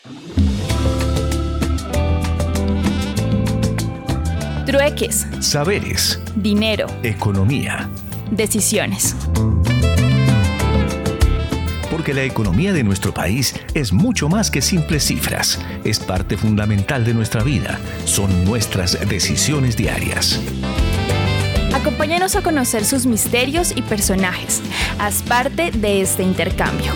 Trueques, Saberes, dinero, economía. decisiones. Porque la economía de nuestro país es mucho más que simples cifras. Es parte fundamental de nuestra vida. Son nuestras decisiones diarias. Acompáñanos a conocer sus misterios y personajes. Haz parte de este intercambio.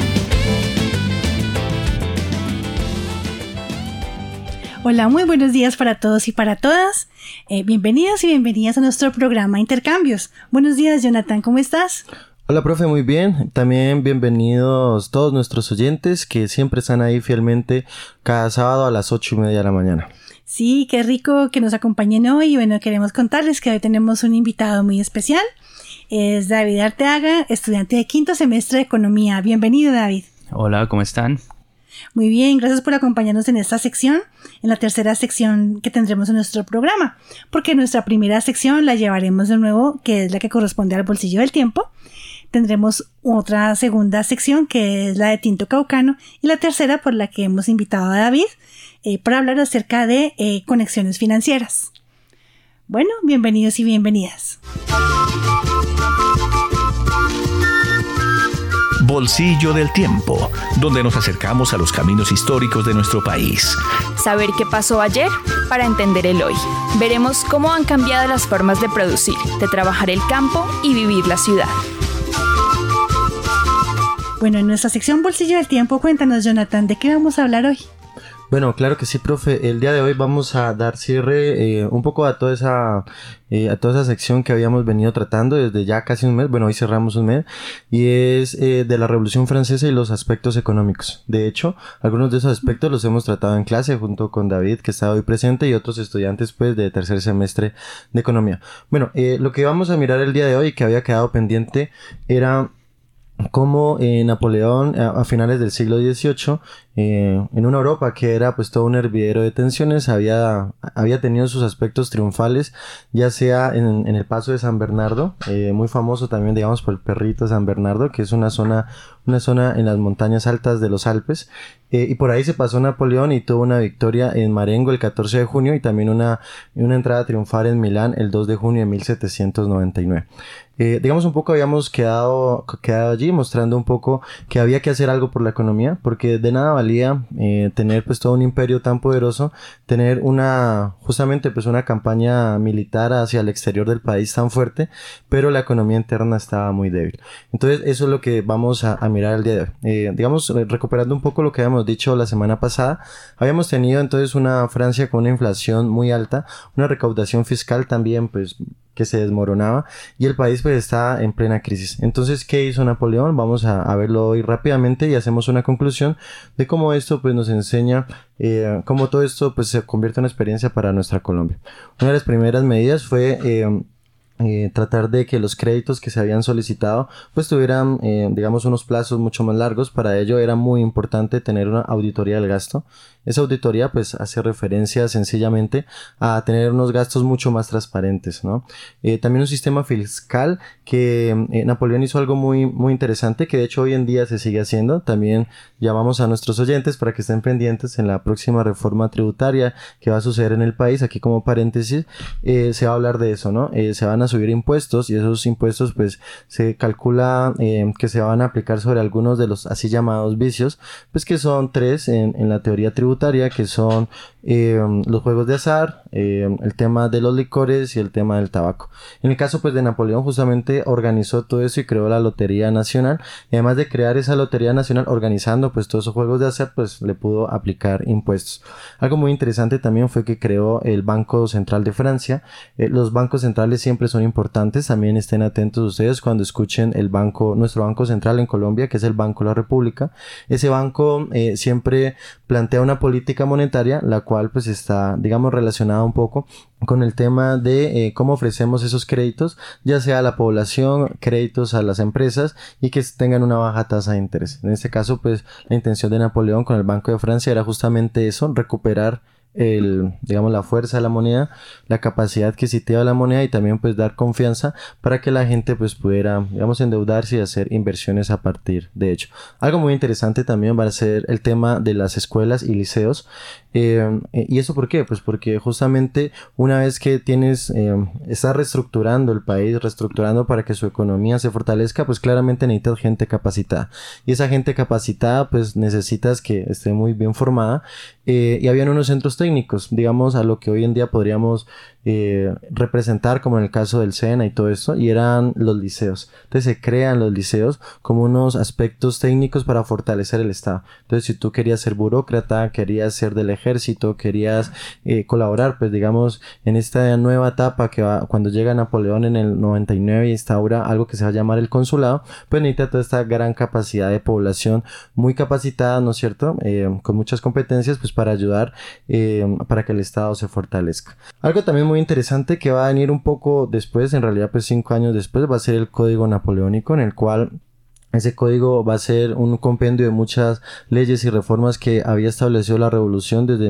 Hola, muy buenos días para todos y para todas. Bienvenidos y bienvenidas a nuestro programa Intercambios. Buenos días, Jonathan, ¿cómo estás? Hola, profe, muy bien. También bienvenidos todos nuestros oyentes que siempre están ahí fielmente cada sábado a las 8:30 de la mañana. Sí, qué rico que nos acompañen hoy. Y bueno, queremos contarles que hoy tenemos un invitado muy especial. Es David Arteaga, estudiante de quinto semestre de Economía. Bienvenido, David. Hola, ¿cómo están? Muy bien, gracias por acompañarnos en esta sección, en la tercera sección que tendremos en nuestro programa, porque nuestra primera sección la llevaremos de nuevo, que es la que corresponde al bolsillo del tiempo. Tendremos otra segunda sección que es la de Tinto Caucano y la tercera por la que hemos invitado a David para hablar acerca de conexiones financieras. Bueno, bienvenidos y bienvenidas. Bolsillo del tiempo, donde nos acercamos a los caminos históricos de nuestro país. Saber qué pasó ayer para entender el hoy. Veremos cómo han cambiado las formas de producir, de trabajar el campo y vivir la ciudad. Bueno, en nuestra sección Bolsillo del Tiempo, cuéntanos, Jonathan, ¿de qué vamos a hablar hoy? Bueno, claro que sí, profe. El día de hoy vamos a dar cierre un poco a toda esa sección que habíamos venido tratando desde ya casi un mes. Bueno, hoy cerramos un mes y es de la Revolución Francesa y los aspectos económicos. De hecho, algunos de esos aspectos los hemos tratado en clase junto con David, que está hoy presente, y otros estudiantes pues de tercer semestre de Economía. Bueno, lo que vamos a mirar el día de hoy que había quedado pendiente era cómo Napoleón a finales del siglo XVIII, en una Europa que era pues todo un hervidero de tensiones, había tenido sus aspectos triunfales, ya sea en el paso de San Bernardo, muy famoso también digamos por el perrito San Bernardo, que es una zona en las montañas altas de los Alpes, y por ahí se pasó Napoleón y tuvo una victoria en Marengo el 14 de junio y también una entrada triunfal en Milán el 2 de junio de 1799. Digamos un poco habíamos quedado allí mostrando un poco que había que hacer algo por la economía, porque de nada valía tener pues todo un imperio tan poderoso, tener justamente pues una campaña militar hacia el exterior del país tan fuerte, pero la economía interna estaba muy débil. Entonces eso es lo que vamos a mirar el día de hoy. Digamos, recuperando un poco lo que habíamos dicho la semana pasada, habíamos tenido entonces una Francia con una inflación muy alta, una recaudación fiscal también pues que se desmoronaba y el país pues está en plena crisis. Entonces, ¿qué hizo Napoleón? Vamos a verlo hoy rápidamente y hacemos una conclusión de cómo esto pues nos enseña cómo todo esto pues se convierte en una experiencia para nuestra Colombia. Una de las primeras medidas fue tratar de que los créditos que se habían solicitado pues tuvieran digamos unos plazos mucho más largos. Para ello era muy importante tener una auditoría del gasto. Esa auditoría pues hace referencia sencillamente a tener unos gastos mucho más transparentes, ¿no? También un sistema fiscal que Napoleón hizo algo muy, muy interesante que de hecho hoy en día se sigue haciendo. También llamamos a nuestros oyentes para que estén pendientes en la próxima reforma tributaria que va a suceder en el país. Aquí como paréntesis se va a hablar de eso, ¿no? Se van a subir impuestos y esos impuestos pues se calcula que se van a aplicar sobre algunos de los así llamados vicios, pues que son tres en la teoría tributaria, que son los juegos de azar, el tema de los licores y el tema del tabaco. En el caso pues de Napoleón justamente organizó todo eso y creó la Lotería Nacional, y además de crear esa Lotería Nacional organizando pues todos esos juegos de azar pues le pudo aplicar impuestos. Algo muy interesante también fue que creó el Banco Central de Francia. Los bancos centrales siempre son importantes, también estén atentos ustedes cuando escuchen nuestro banco central en Colombia, que es el Banco de la República. Ese banco siempre plantea una política monetaria, la cual pues está digamos relacionada un poco con el tema de cómo ofrecemos esos créditos, ya sea a la población, créditos a las empresas y que tengan una baja tasa de interés. En este caso pues la intención de Napoleón con el Banco de Francia era justamente eso, recuperar digamos, la fuerza de la moneda, la capacidad adquisitiva de la moneda y también pues dar confianza para que la gente pues pudiera, digamos, endeudarse y hacer inversiones a partir de ello. Algo muy interesante también va a ser el tema de las escuelas y liceos. ¿Y eso por qué? Pues porque justamente una vez que estás reestructurando el país, reestructurando para que su economía se fortalezca, pues claramente necesitas gente capacitada. Y esa gente capacitada pues necesitas que esté muy bien formada. Y habían unos centros técnicos, digamos, a lo que hoy en día podríamos representar como en el caso del SENA y todo esto, y eran los liceos. Entonces se crean los liceos como unos aspectos técnicos para fortalecer el Estado. Entonces si tú querías ser burócrata, querías ser del ejército, querías colaborar, pues digamos, en esta nueva etapa que va, cuando llega Napoleón en el 99 y instaura algo que se va a llamar el consulado, pues necesita toda esta gran capacidad de población muy capacitada, ¿no es cierto? Con muchas competencias, pues para ayudar para que el Estado se fortalezca. Algo también muy interesante que va a venir un poco después, en realidad pues 5 años después, va a ser el Código Napoleónico, en el cual ese código va a ser un compendio de muchas leyes y reformas que había establecido la revolución desde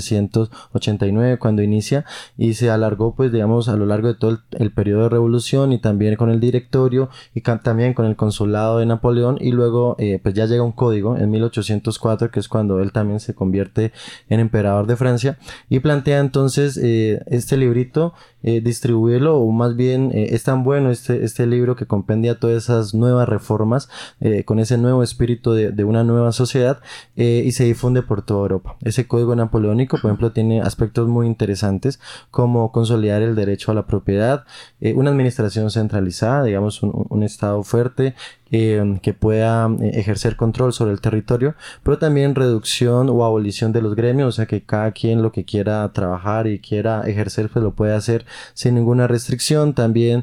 1789 cuando inicia, y se alargó pues digamos a lo largo de todo el periodo de revolución, y también con el directorio y también con el consulado de Napoleón, y luego pues ya llega un código en 1804, que es cuando él también se convierte en emperador de Francia, y plantea entonces este librito, distribuirlo, o más bien es tan bueno este libro que compendia todas esas nuevas reformas con ese nuevo espíritu de una nueva sociedad, y se difunde por toda Europa. Ese código napoleónico, por ejemplo, tiene aspectos muy interesantes como consolidar el derecho a la propiedad, una administración centralizada, digamos un Estado fuerte que pueda ejercer control sobre el territorio, pero también reducción o abolición de los gremios, o sea que cada quien lo que quiera trabajar y quiera ejercer pues lo puede hacer sin ninguna restricción. También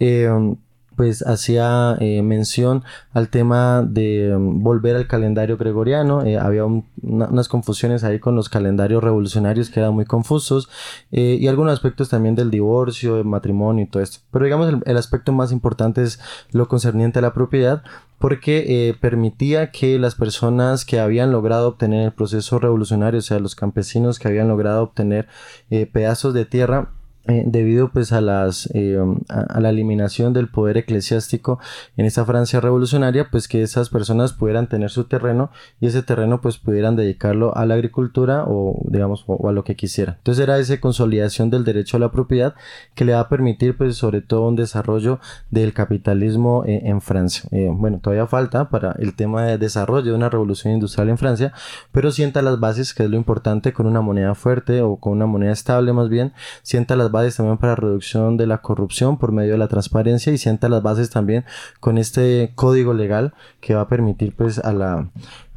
pues hacía mención al tema de volver al calendario gregoriano. Había unas confusiones ahí con los calendarios revolucionarios que eran muy confusos, y algunos aspectos también del divorcio, del matrimonio y todo esto. Pero digamos el aspecto más importante es lo concerniente a la propiedad, porque permitía que las personas que habían logrado obtener el proceso revolucionario, o sea los campesinos que habían logrado obtener pedazos de tierra, debido pues a la eliminación del poder eclesiástico en esta Francia revolucionaria, pues que esas personas pudieran tener su terreno, y ese terreno pues pudieran dedicarlo a la agricultura o digamos o a lo que quisieran. Entonces era esa consolidación del derecho a la propiedad que le va a permitir pues sobre todo un desarrollo del capitalismo en Francia. Bueno, todavía falta para el tema de desarrollo de una revolución industrial en Francia, pero sienta las bases, que es lo importante, con una moneda fuerte o con una moneda estable, más bien sienta las bases también para reducción de la corrupción por medio de la transparencia, y sienta las bases también con este código legal que va a permitir pues al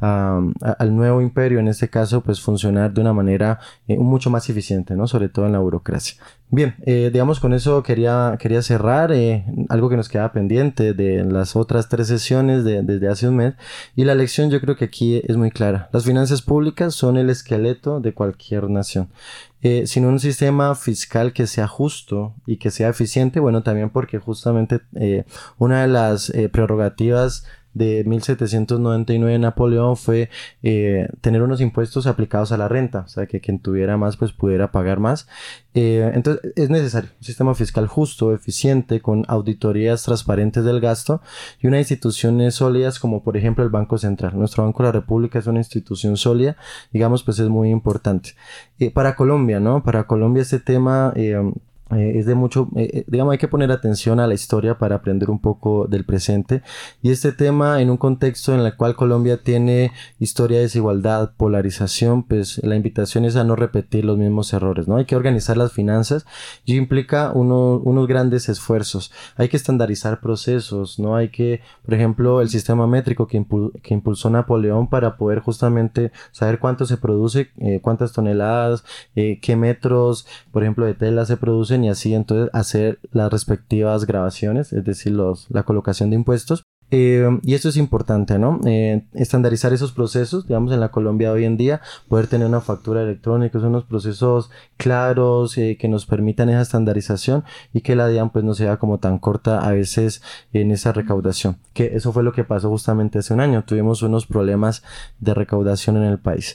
nuevo imperio, en este caso, pues funcionar de una manera mucho más eficiente, ¿no? Sobre todo en la burocracia. Bien, digamos con eso quería cerrar algo que nos queda pendiente de las otras 3 sesiones desde hace un mes, y la lección yo creo que aquí es muy clara. Las finanzas públicas son el esqueleto de cualquier nación. Sin un sistema fiscal que sea justo y que sea eficiente, bueno, también porque justamente una de las prerrogativas de 1799 de Napoleón fue tener unos impuestos aplicados a la renta, o sea que quien tuviera más pues pudiera pagar más. Entonces es necesario un sistema fiscal justo, eficiente, con auditorías transparentes del gasto y unas instituciones sólidas como por ejemplo el Banco Central. Nuestro Banco de la República es una institución sólida, digamos, pues es muy importante. Para Colombia, ¿no? Para Colombia este tema es de mucho, digamos, hay que poner atención a la historia para aprender un poco del presente, y este tema en un contexto en el cual Colombia tiene historia de desigualdad, polarización, pues la invitación es a no repetir los mismos errores, ¿no? Hay que organizar las finanzas y implica unos grandes esfuerzos. Hay que estandarizar procesos, ¿no? Hay que, por ejemplo, el sistema métrico que impulsó Napoleón para poder justamente saber cuánto se produce, cuántas toneladas, qué metros, por ejemplo, de tela se producen, y así entonces hacer las respectivas grabaciones, es decir, la colocación de impuestos. Y esto es importante, ¿no? Estandarizar esos procesos, digamos, en la Colombia hoy en día, poder tener una factura electrónica, son unos procesos claros que nos permitan esa estandarización y que la DIAN pues no sea como tan corta a veces en esa recaudación, que eso fue lo que pasó justamente hace un año. Tuvimos unos problemas de recaudación en el país.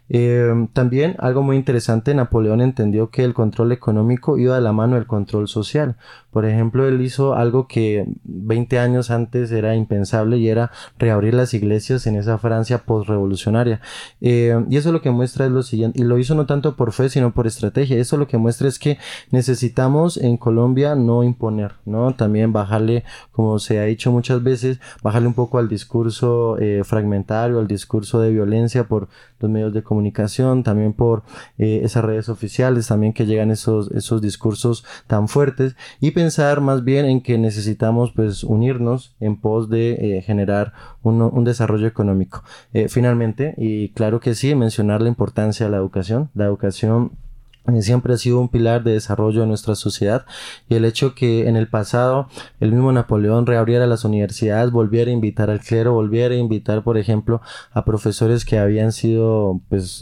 También algo muy interesante, Napoleón entendió que el control económico iba de la mano del control social. Por ejemplo, él hizo algo que 20 años antes era impensable y era reabrir las iglesias en esa Francia postrevolucionaria. Y eso lo que muestra es lo siguiente, y lo hizo no tanto por fe sino por estrategia. Eso lo que muestra es que necesitamos en Colombia no imponer, ¿no? También bajarle, como se ha dicho muchas veces, bajarle un poco al discurso fragmentario, al discurso de violencia por los medios de comunicación, también por esas redes oficiales, también que llegan esos discursos tan fuertes, y pensar más bien en que necesitamos pues unirnos en pos de generar un desarrollo económico. Finalmente, y claro que sí, mencionar la importancia de la educación. La educación siempre ha sido un pilar de desarrollo de nuestra sociedad, y el hecho que en el pasado el mismo Napoleón reabriera las universidades, volviera a invitar al clero, volviera a invitar, por ejemplo, a profesores que habían sido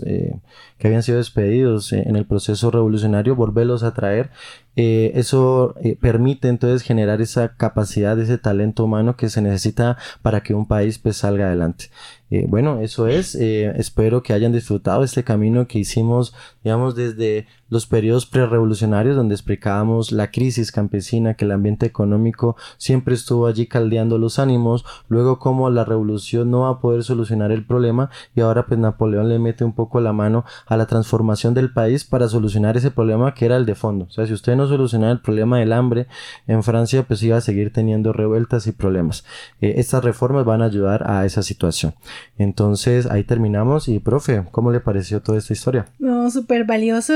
despedidos en el proceso revolucionario, volverlos a traer. Eso permite entonces generar esa capacidad, ese talento humano que se necesita para que un país pues salga adelante. Bueno, eso es. Espero que hayan disfrutado este camino que hicimos, digamos, desde los periodos prerevolucionarios, donde explicábamos la crisis campesina, que el ambiente económico siempre estuvo allí caldeando los ánimos, luego cómo la revolución no va a poder solucionar el problema, y ahora pues Napoleón le mete un poco la mano a la transformación del país para solucionar ese problema que era el de fondo. O sea, si usted no solucionaba el problema del hambre en Francia, pues iba a seguir teniendo revueltas y problemas. Estas reformas van a ayudar a esa situación. Entonces ahí terminamos. Y profe, ¿cómo le pareció toda esta historia? No, súper valioso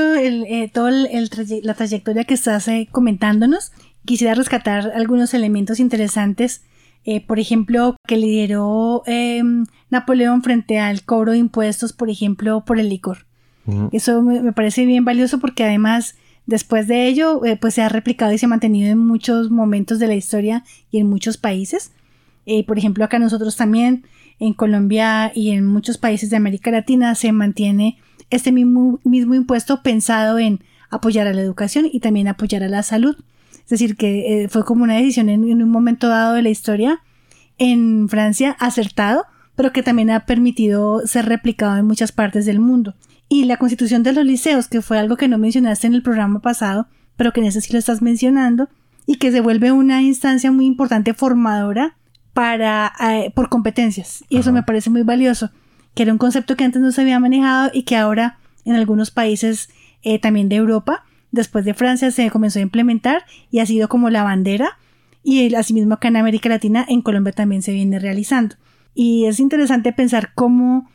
la trayectoria que estás comentándonos. Quisiera rescatar algunos elementos interesantes, por ejemplo, que lideró Napoleón frente al cobro de impuestos, por ejemplo, por el licor. Eso me parece bien valioso, porque además después de ello pues se ha replicado y se ha mantenido en muchos momentos de la historia y en muchos países. Por ejemplo, acá nosotros también en Colombia y en muchos países de América Latina se mantiene este mismo impuesto pensado en apoyar a la educación y también apoyar a la salud. Es decir, que fue como una decisión en un momento dado de la historia en Francia acertado, pero que también ha permitido ser replicado en muchas partes del mundo. Y la constitución de los liceos, que fue algo que no mencionaste en el programa pasado, pero que en ese sí lo estás mencionando, y que se vuelve una instancia muy importante formadora por competencias. Y eso me parece muy valioso, que era un concepto que antes no se había manejado y que ahora en algunos países también de Europa, después de Francia, se comenzó a implementar y ha sido como la bandera, y asimismo acá en América Latina, en Colombia también se viene realizando. Y es interesante pensar cómo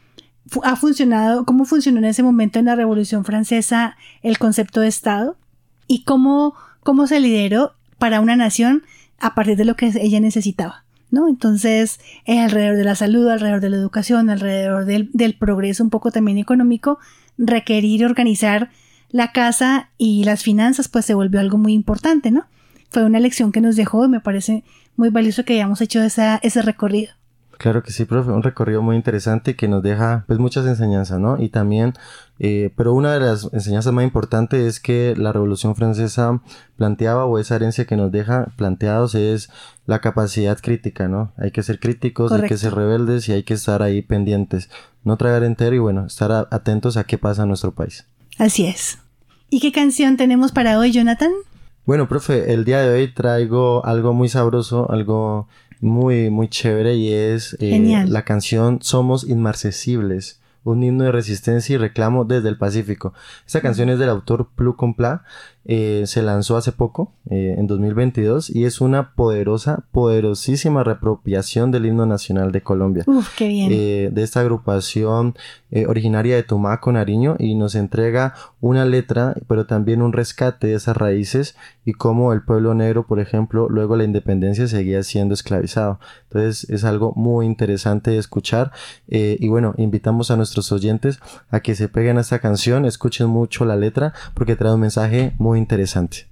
funcionó en ese momento en la Revolución Francesa el concepto de Estado, y cómo se lideró para una nación a partir de lo que ella necesitaba, ¿no? Entonces, alrededor de la salud, alrededor de la educación, alrededor del progreso un poco también económico, requerir organizar la casa y las finanzas pues se volvió algo muy importante, ¿no? Fue una lección que nos dejó, y me parece muy valioso que hayamos hecho ese recorrido. Claro que sí, profe, un recorrido muy interesante que nos deja pues muchas enseñanzas, ¿no? Y también, pero una de las enseñanzas más importantes es que la Revolución Francesa planteaba, o esa herencia que nos deja planteados, es la capacidad crítica, ¿no? Hay que ser críticos, correcto, hay que ser rebeldes y hay que estar ahí pendientes, no tragar entero y bueno, estar atentos a qué pasa en nuestro país. Así es. ¿Y qué canción tenemos para hoy, Jonathan? Bueno, profe, el día de hoy traigo algo muy sabroso, algo muy, muy chévere, y es la canción Somos Inmarcesibles, un himno de resistencia y reclamo desde el Pacífico. Esta canción es del autor Plu Compla, se lanzó hace poco, en 2022, y es una poderosísima reapropiación del himno nacional de Colombia. ¡Qué bien! De esta agrupación originaria de Tumaco, Nariño, y nos entrega una letra, pero también un rescate de esas raíces y cómo el pueblo negro, por ejemplo, luego de la independencia seguía siendo esclavizado. Entonces es algo muy interesante de escuchar, y bueno, invitamos a nuestros oyentes a que se peguen a esta canción, escuchen mucho la letra porque trae un mensaje muy interesante.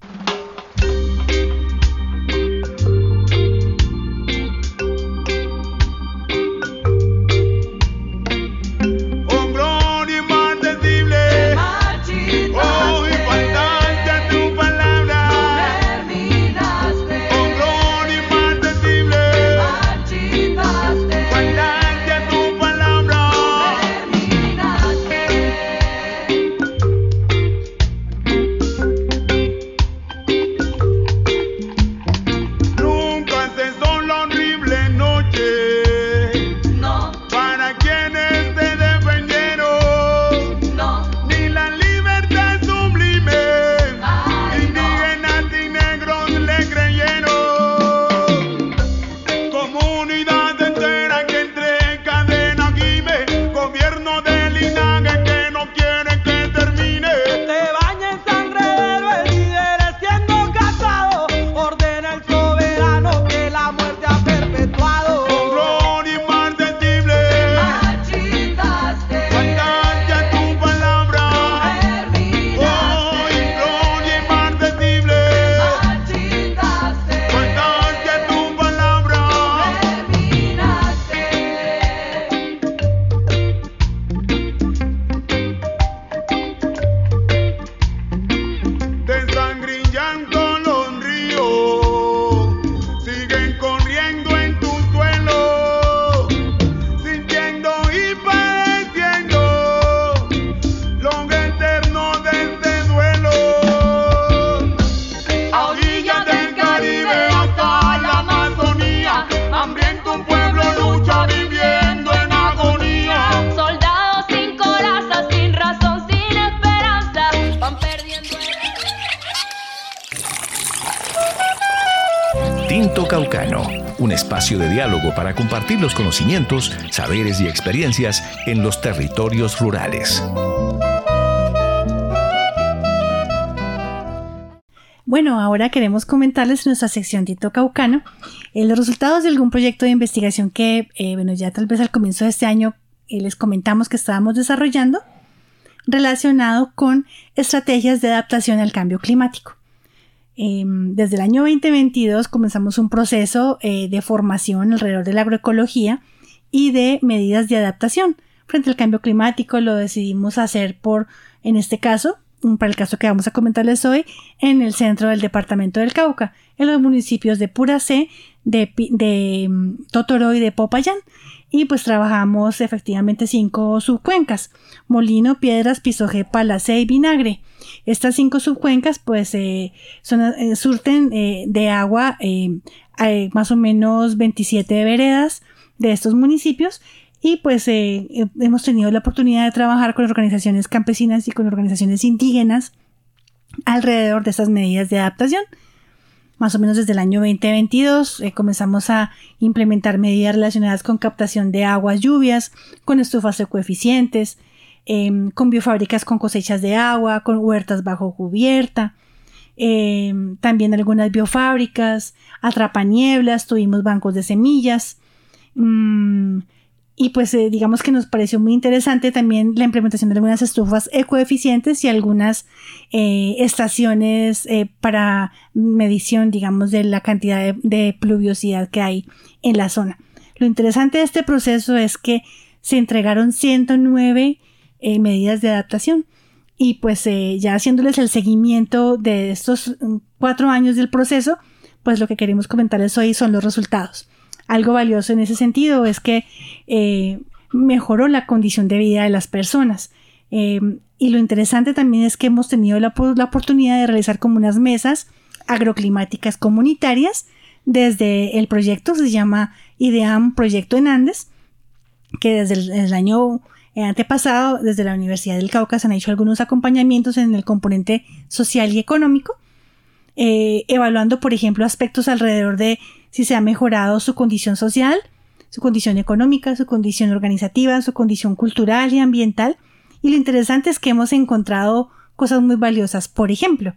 Caucano, un espacio de diálogo para compartir los conocimientos, saberes y experiencias en los territorios rurales. Bueno, ahora queremos comentarles en nuestra sección Tito Caucano los resultados de algún proyecto de investigación que, ya tal vez al comienzo de este año les comentamos que estábamos desarrollando relacionado con estrategias de adaptación al cambio climático. Desde el año 2022 comenzamos un proceso de formación alrededor de la agroecología y de medidas de adaptación frente al cambio climático. Lo decidimos hacer en este caso, para el caso que vamos a comentarles hoy, en el centro del departamento del Cauca, en los municipios de Puracé, de Totoro y de Popayán. Y pues trabajamos efectivamente 5 subcuencas: Molino, Piedras, Pisojé, Palacé y Vinagre. Estas 5 subcuencas pues surten de agua más o menos 27 veredas de estos municipios. Y pues hemos tenido la oportunidad de trabajar con organizaciones campesinas y con organizaciones indígenas alrededor de estas medidas de adaptación. Más o menos desde el año 2022 comenzamos a implementar medidas relacionadas con captación de aguas lluvias, con estufas ecoeficientes, con biofábricas con cosechas de agua, con huertas bajo cubierta, también algunas biofábricas, atrapanieblas, tuvimos bancos de semillas. Y pues digamos que nos pareció muy interesante también la implementación de algunas estufas ecoeficientes y algunas estaciones para medición, digamos, de la cantidad de pluviosidad que hay en la zona. Lo interesante de este proceso es que se entregaron 109 medidas de adaptación y pues ya haciéndoles el seguimiento de estos 4 años del proceso, pues lo que queremos comentarles hoy son los resultados. Algo valioso en ese sentido es que mejoró la condición de vida de las personas. Y lo interesante también es que hemos tenido la oportunidad de realizar como unas mesas agroclimáticas comunitarias desde el proyecto, se llama IDEAM Proyecto en Andes, que desde el año antepasado, desde la Universidad del Cauca, se han hecho algunos acompañamientos en el componente social y económico, evaluando, por ejemplo, aspectos alrededor de si se ha mejorado su condición social, su condición económica, su condición organizativa, su condición cultural y ambiental. Y lo interesante es que hemos encontrado cosas muy valiosas. Por ejemplo,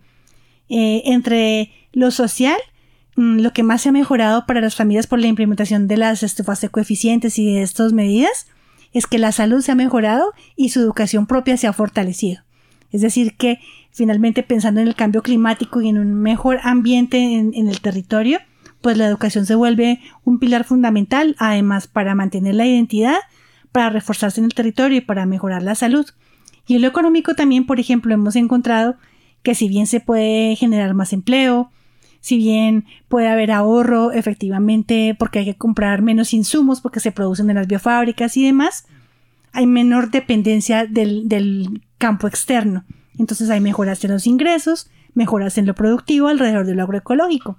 entre lo social, lo que más se ha mejorado para las familias por la implementación de las estufas ecoeficientes y de estas medidas es que la salud se ha mejorado y su educación propia se ha fortalecido. Es decir, que finalmente, pensando en el cambio climático y en un mejor ambiente en el territorio, pues la educación se vuelve un pilar fundamental, además para mantener la identidad, para reforzarse en el territorio y para mejorar la salud. Y en lo económico también, por ejemplo, hemos encontrado que si bien se puede generar más empleo, si bien puede haber ahorro efectivamente porque hay que comprar menos insumos porque se producen en las biofábricas y demás, hay menor dependencia del campo externo. Entonces hay mejoras en los ingresos, mejoras en lo productivo alrededor de lo agroecológico.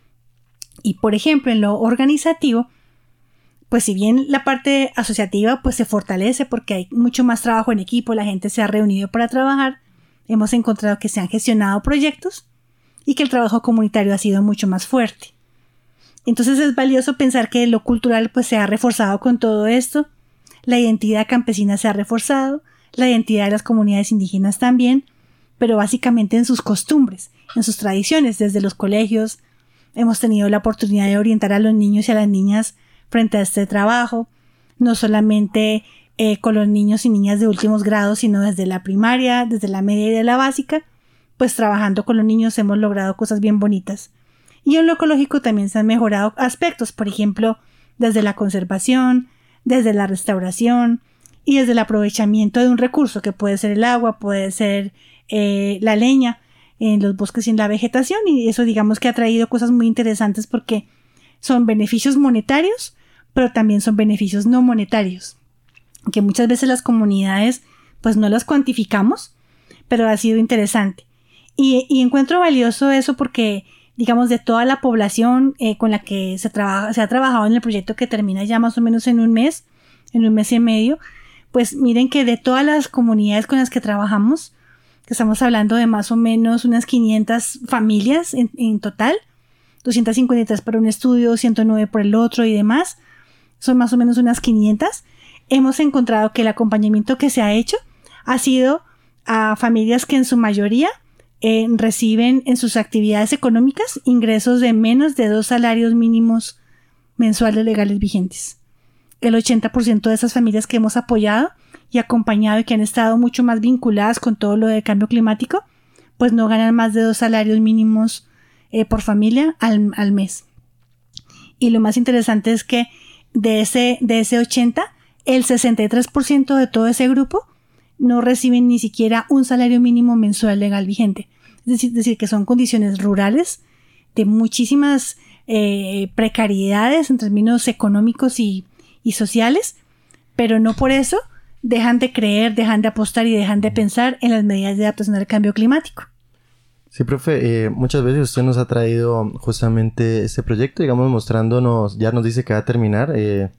Y por ejemplo, en lo organizativo, pues si bien la parte asociativa pues se fortalece porque hay mucho más trabajo en equipo, la gente se ha reunido para trabajar, hemos encontrado que se han gestionado proyectos y que el trabajo comunitario ha sido mucho más fuerte. Entonces es valioso pensar que lo cultural pues se ha reforzado con todo esto, la identidad campesina se ha reforzado, la identidad de las comunidades indígenas también, pero básicamente en sus costumbres, en sus tradiciones, desde los colegios. Hemos tenido la oportunidad de orientar a los niños y a las niñas frente a este trabajo, no solamente con los niños y niñas de últimos grados, sino desde la primaria, desde la media y de la básica, pues trabajando con los niños hemos logrado cosas bien bonitas. Y en lo ecológico también se han mejorado aspectos, por ejemplo, desde la conservación, desde la restauración y desde el aprovechamiento de un recurso que puede ser el agua, puede ser la leña, en los bosques y en la vegetación, y eso digamos que ha traído cosas muy interesantes porque son beneficios monetarios, pero también son beneficios no monetarios, que muchas veces las comunidades pues no las cuantificamos, pero ha sido interesante. Y encuentro valioso eso porque digamos de toda la población con la que se ha trabajado en el proyecto, que termina ya más o menos en un mes y medio, pues miren que de todas las comunidades con las que trabajamos, que estamos hablando de más o menos unas 500 familias en total, 253 para un estudio, 109 por el otro y demás. Son más o menos unas 500. Hemos encontrado que el acompañamiento que se ha hecho ha sido a familias que en su mayoría reciben en sus actividades económicas ingresos de menos de 2 salarios mínimos mensuales legales vigentes. El 80% de esas familias que hemos apoyado y acompañado y que han estado mucho más vinculadas con todo lo de cambio climático, pues no ganan más de 2 salarios mínimos por familia al mes. Y lo más interesante es que de ese 80%, el 63% de todo ese grupo no reciben ni siquiera un salario mínimo mensual legal vigente. Es decir, que son condiciones rurales de muchísimas precariedades en términos económicos y sociales, pero no por eso dejan de creer, dejan de apostar y dejan de pensar en las medidas de adaptación al cambio climático. Sí, profe, muchas veces usted nos ha traído justamente este proyecto, digamos, mostrándonos, ya nos dice que va a terminar,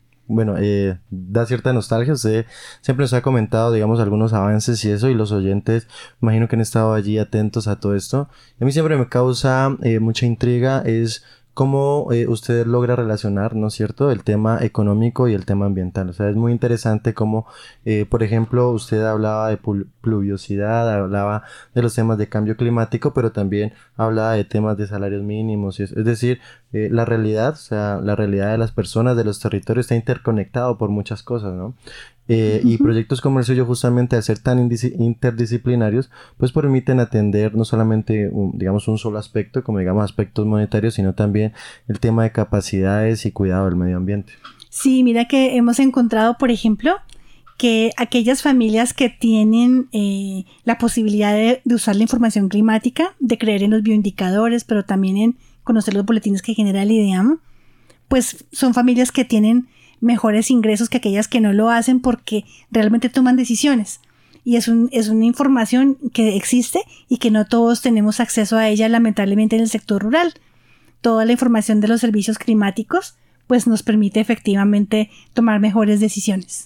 da cierta nostalgia. Usted siempre nos ha comentado, digamos, algunos avances y eso, y los oyentes, imagino que han estado allí atentos a todo esto. A mí siempre me causa mucha intriga es cómo usted logra relacionar, ¿no es cierto?, el tema económico y el tema ambiental. O sea, es muy interesante cómo, por ejemplo, usted hablaba de pluviosidad, hablaba de los temas de cambio climático, pero también hablaba de temas de salarios mínimos. Es decir, la realidad, o sea, la realidad de las personas, de los territorios, está interconectado por muchas cosas, ¿no? Y proyectos como el suyo, justamente al ser tan interdisciplinarios, pues permiten atender no solamente un solo aspecto, como digamos aspectos monetarios, sino también el tema de capacidades y cuidado del medio ambiente. Sí, mira que hemos encontrado, por ejemplo, que aquellas familias que tienen la posibilidad de usar la información climática, de creer en los bioindicadores, pero también en conocer los boletines que genera el IDEAM, pues son familias que tienen mejores ingresos que aquellas que no lo hacen porque realmente toman decisiones. Y es una información que existe y que no todos tenemos acceso a ella, lamentablemente, en el sector rural. Toda la información de los servicios climáticos pues nos permite efectivamente tomar mejores decisiones.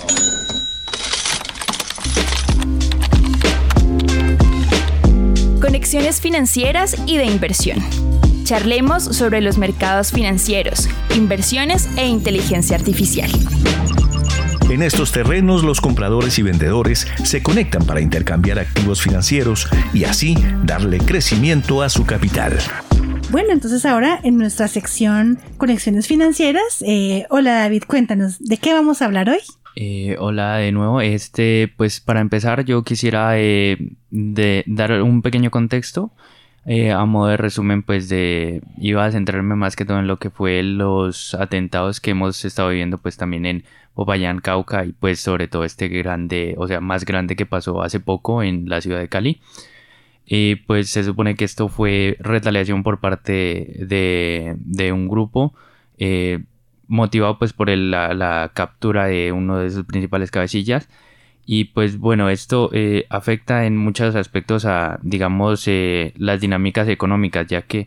Conexiones financieras y de inversión. Charlemos sobre los mercados financieros, inversiones e inteligencia artificial. En estos terrenos, los compradores y vendedores se conectan para intercambiar activos financieros y así darle crecimiento a su capital. Bueno, entonces ahora en nuestra sección Conexiones Financieras, hola David, cuéntanos, ¿de qué vamos a hablar hoy? Hola de nuevo, pues para empezar yo quisiera dar un pequeño contexto. A modo de resumen, pues iba a centrarme más que todo en lo que fue los atentados que hemos estado viviendo pues también en Popayán, Cauca, y pues sobre todo más grande que pasó hace poco en la ciudad de Cali. Pues se supone que esto fue retaliación por parte de un grupo motivado pues por la captura de uno de sus principales cabecillas. Y pues bueno, esto afecta en muchos aspectos a, digamos, las dinámicas económicas, ya que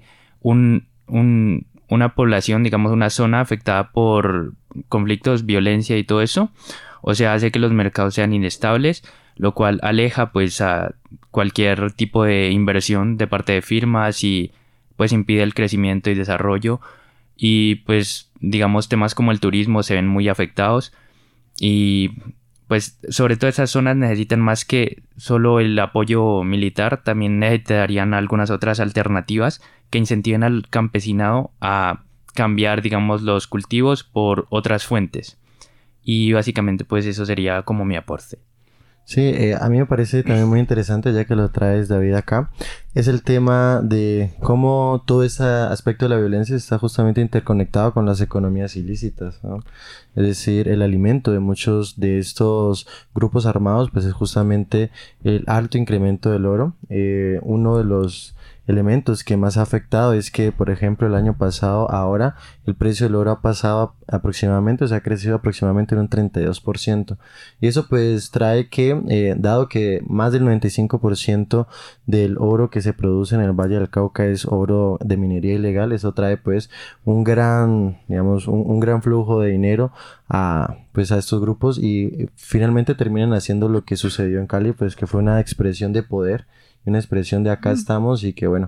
una población, digamos, una zona afectada por conflictos, violencia y todo eso, o sea, hace que los mercados sean inestables, lo cual aleja pues a cualquier tipo de inversión de parte de firmas y pues impide el crecimiento y desarrollo. Y pues, digamos, temas como el turismo se ven muy afectados y pues sobre todo esas zonas necesitan más que solo el apoyo militar, también necesitarían algunas otras alternativas que incentiven al campesinado a cambiar, digamos, los cultivos por otras fuentes. Y básicamente pues eso sería como mi aporte. Sí, a mí me parece también muy interesante, ya que lo traes, David, acá, es el tema de cómo todo ese aspecto de la violencia está justamente interconectado con las economías ilícitas, ¿no? Es decir, el alimento de muchos de estos grupos armados pues es justamente el alto incremento del oro. Uno de los elementos que más ha afectado es que, por ejemplo, el año pasado, ahora, el precio del oro ha pasado aproximadamente, o sea, ha crecido aproximadamente en un 32%. Y eso pues trae que, dado que más del 95% del oro que se produce en el Valle del Cauca es oro de minería ilegal, eso trae pues un gran, digamos, un gran flujo de dinero a estos grupos y finalmente terminan haciendo lo que sucedió en Cali, pues que fue una expresión de poder, una expresión de acá estamos y que bueno,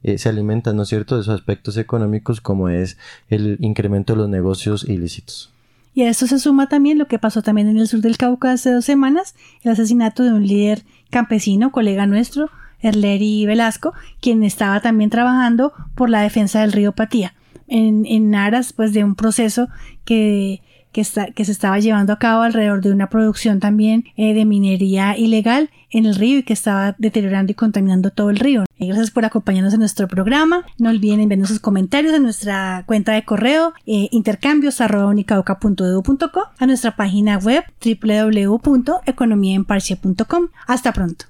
se alimentan, ¿no es cierto?, de esos aspectos económicos como es el incremento de los negocios ilícitos. Y a esto se suma también lo que pasó también en el sur del Cauca hace 2 semanas, el asesinato de un líder campesino, colega nuestro, Erleri Velasco, quien estaba también trabajando por la defensa del río Patía, en aras pues de un proceso que se estaba llevando a cabo alrededor de una producción también de minería ilegal en el río y que estaba deteriorando y contaminando todo el río. Gracias por acompañarnos en nuestro programa. No olviden enviarnos sus comentarios en nuestra cuenta de correo intercambios@unicauca.edu.co, a nuestra página web www.economiaenparche.com. Hasta pronto.